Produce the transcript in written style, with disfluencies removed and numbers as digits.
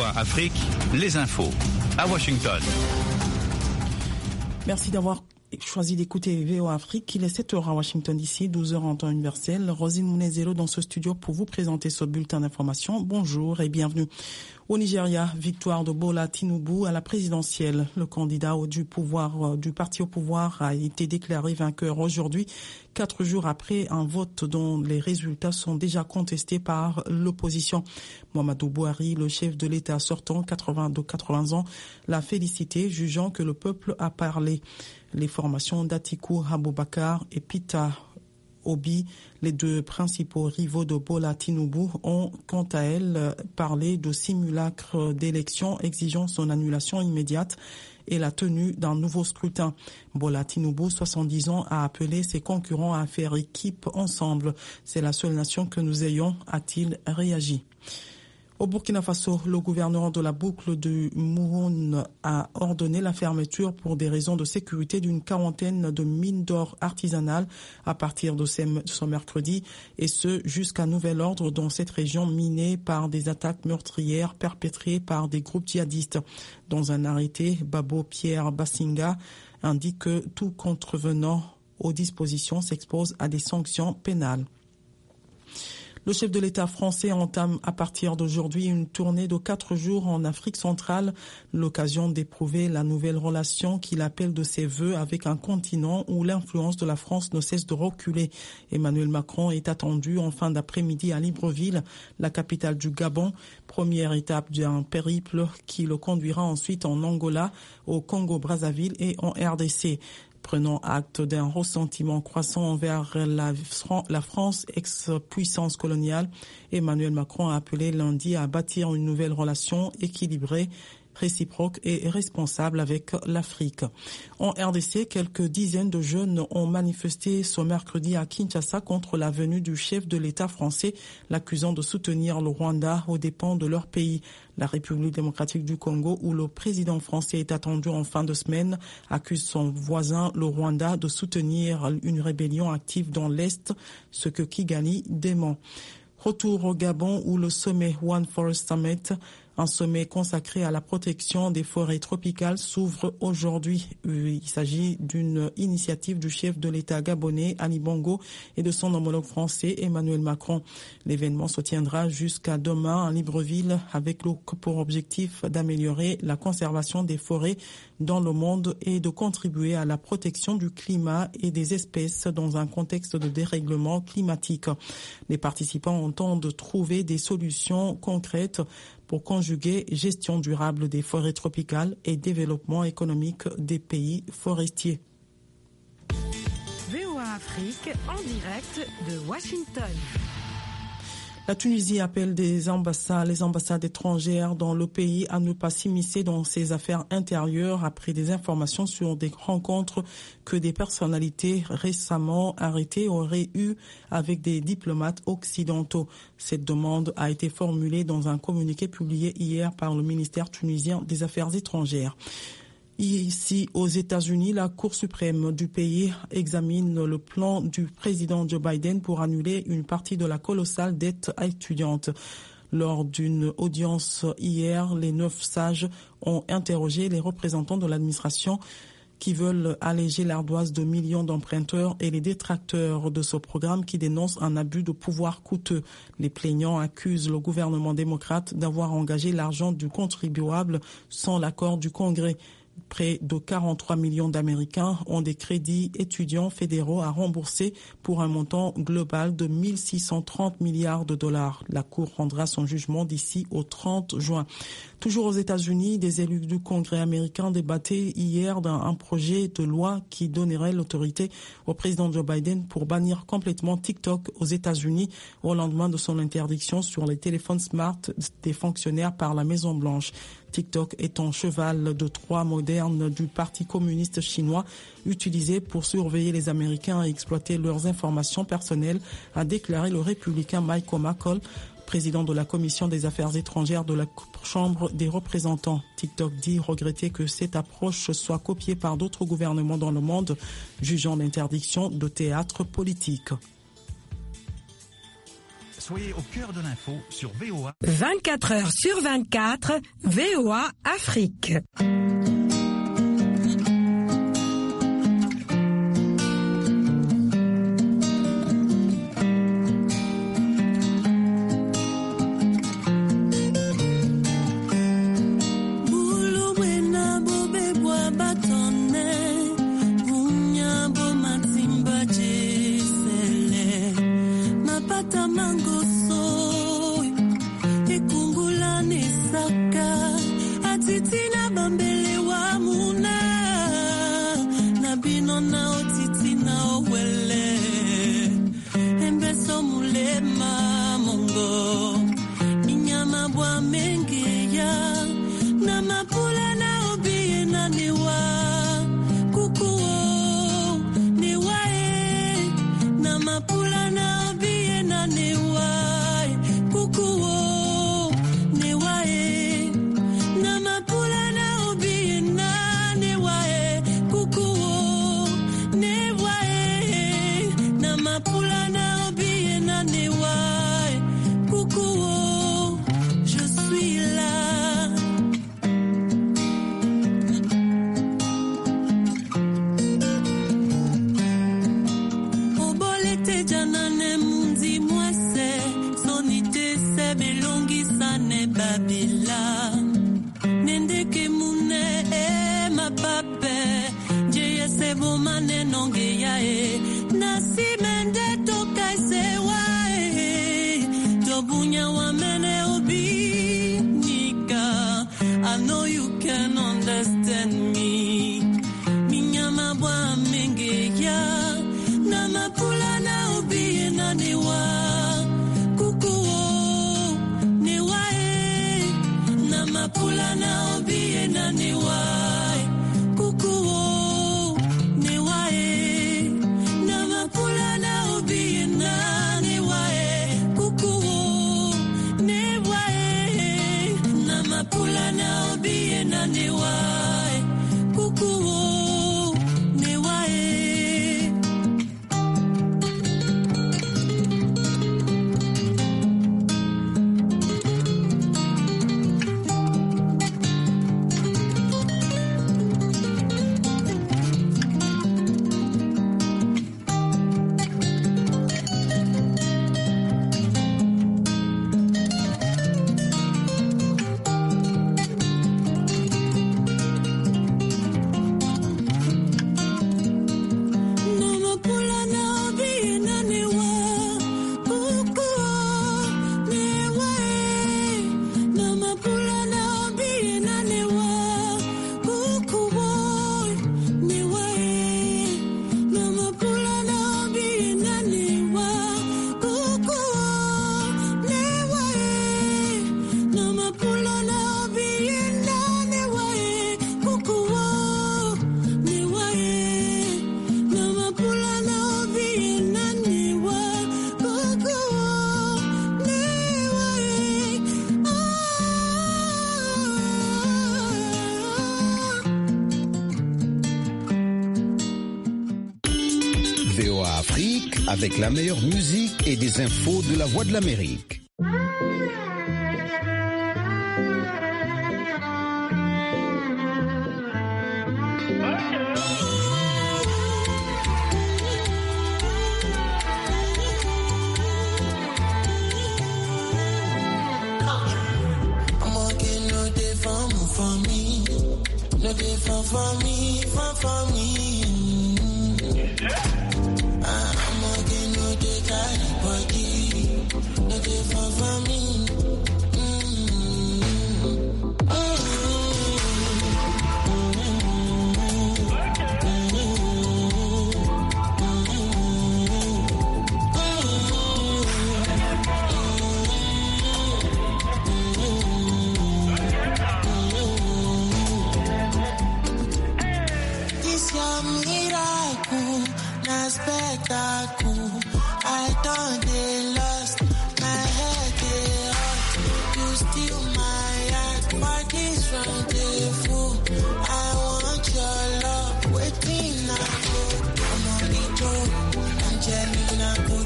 VOA Afrique, les infos à Washington. Merci d'avoir choisi d'écouter VOA Afrique. Il est 7h à Washington DC, 12h en temps universel. Rosine Mounezelo dans ce studio pour vous présenter ce bulletin d'information. Bonjour et bienvenue. Au Nigeria, victoire de Bola Tinubu à la présidentielle. Le candidat du parti au pouvoir a été déclaré vainqueur aujourd'hui, 4 jours après un vote dont les résultats sont déjà contestés par l'opposition. Muhammadu Buhari, le chef de l'État sortant, de 80 ans, l'a félicité, jugeant que le peuple a parlé. Les formations d'Atiku Abubakar et Peter Obi, les deux principaux rivaux de Bola Tinubu, ont quant à elles parlé de simulacre d'élection exigeant son annulation immédiate et la tenue d'un nouveau scrutin. Bola Tinubu, 70 ans, a appelé ses concurrents à faire équipe ensemble. C'est la seule nation que nous ayons, a-t-il réagi. Au Burkina Faso, le gouverneur de la boucle du Mouhoun a ordonné la fermeture pour des raisons de sécurité d'une quarantaine de mines d'or artisanales à partir de ce mercredi, et ce jusqu'à nouvel ordre dans cette région minée par des attaques meurtrières perpétrées par des groupes djihadistes. Dans un arrêté, Babo Pierre Bassinga indique que tout contrevenant aux dispositions s'expose à des sanctions pénales. Le chef de l'État français entame à partir d'aujourd'hui une tournée de 4 jours en Afrique centrale, l'occasion d'éprouver la nouvelle relation qu'il appelle de ses vœux avec un continent où l'influence de la France ne cesse de reculer. Emmanuel Macron est attendu en fin d'après-midi à Libreville, la capitale du Gabon, première étape d'un périple qui le conduira ensuite en Angola, au Congo-Brazzaville et en RDC. Prenant acte d'un ressentiment croissant envers la France, ex-puissance coloniale, Emmanuel Macron a appelé lundi à bâtir une nouvelle relation équilibrée, réciproque et responsable avec l'Afrique. En RDC, quelques dizaines de jeunes ont manifesté ce mercredi à Kinshasa contre la venue du chef de l'État français, l'accusant de soutenir le Rwanda aux dépens de leur pays. La République démocratique du Congo, où le président français est attendu en fin de semaine, accuse son voisin, le Rwanda, de soutenir une rébellion active dans l'Est, ce que Kigali dément. Retour au Gabon où le sommet One Forest Summit, un sommet consacré à la protection des forêts tropicales, s'ouvre aujourd'hui. Il s'agit d'une initiative du chef de l'État gabonais, Ali Bongo, et de son homologue français, Emmanuel Macron. L'événement se tiendra jusqu'à demain à Libreville avec pour objectif d'améliorer la conservation des forêts dans le monde et de contribuer à la protection du climat et des espèces dans un contexte de dérèglement climatique. Les participants entendent trouver des solutions concrètes pour conjuguer gestion durable des forêts tropicales et développement économique des pays forestiers. VOA Afrique en direct de Washington. La Tunisie appelle les ambassades étrangères dans le pays à ne pas s'immiscer dans ses affaires intérieures après des informations sur des rencontres que des personnalités récemment arrêtées auraient eues avec des diplomates occidentaux. Cette demande a été formulée dans un communiqué publié hier par le ministère tunisien des Affaires étrangères. Ici, aux États-Unis, la Cour suprême du pays examine le plan du président Joe Biden pour annuler une partie de la colossale dette étudiante. Lors d'une audience hier, les 9 sages ont interrogé les représentants de l'administration qui veulent alléger l'ardoise de millions d'emprunteurs et les détracteurs de ce programme qui dénoncent un abus de pouvoir coûteux. Les plaignants accusent le gouvernement démocrate d'avoir engagé l'argent du contribuable sans l'accord du Congrès. Près de 43 millions d'Américains ont des crédits étudiants fédéraux à rembourser pour un montant global de 1 630 milliards de dollars. La Cour rendra son jugement d'ici au 30 juin. Toujours aux États-Unis, des élus du Congrès américain débattaient hier d'un projet de loi qui donnerait l'autorité au président Joe Biden pour bannir complètement TikTok aux États-Unis au lendemain de son interdiction sur les téléphones smart des fonctionnaires par la Maison-Blanche. TikTok est un cheval de Troie moderne du Parti communiste chinois utilisé pour surveiller les Américains et exploiter leurs informations personnelles, a déclaré le républicain Michael McCaul, président de la Commission des Affaires étrangères de la Chambre des représentants. TikTok dit regretter que cette approche soit copiée par d'autres gouvernements dans le monde, jugeant l'interdiction de théâtre politique. Soyez au cœur de l'info sur VOA. 24 heures sur 24, VOA Afrique. VOA Afrique avec la meilleure musique et des infos de la Voix de l'Amérique. For me,